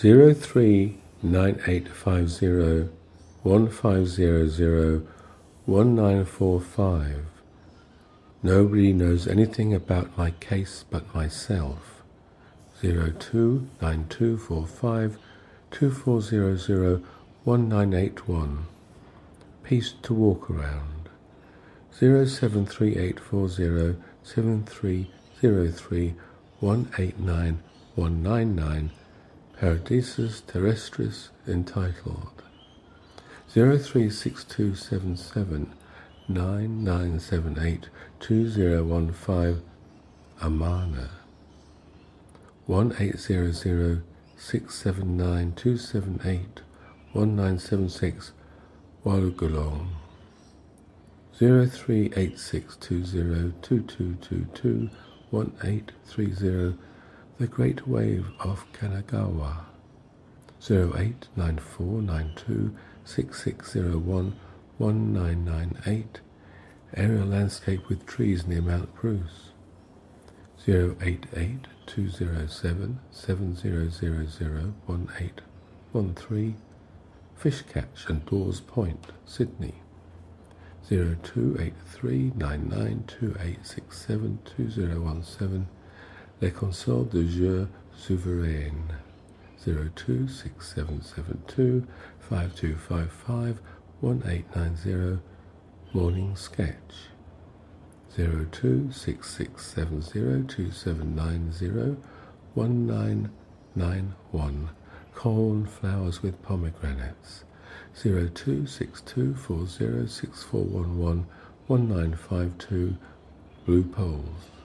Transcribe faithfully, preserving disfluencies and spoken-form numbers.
zero three nine eight five zero one five zero zero one nine four five. Nobody knows anything about my case but myself. zero two nine two four five two four zero zero one nine eight one. Peace to walk around. zero seven three eight four zero seven three zero three one eight nine one nine nine. Paradisus terrestris entitled. zero three six two seven seven nine nine seven eight two zero one five. Amana. one eight zero zero six seven nine two seven eight one nine seven six. Walugulong. zero three eight six two zero two two two two one eight three zero. The Great Wave of Kanagawa. zero eight nine four nine two six six zero one one nine nine eight. Aerial landscape with trees near Mount Bruce. zero eight eight two zero seven seven zero zero zero one eight one three. Fish Catch and Dawes Point, Sydney. zero two eight three nine nine two eight six seven two zero one seven. Les Consoles de Jeux Souveraines. zero two six seven seven two five two five five one eight nine zero. Morning Sketch. zero two six six seven zero two seven nine zero one nine nine one. Cornflowers with pomegranates. zero two six two four zero six four one one one nine five two. Blue Poles.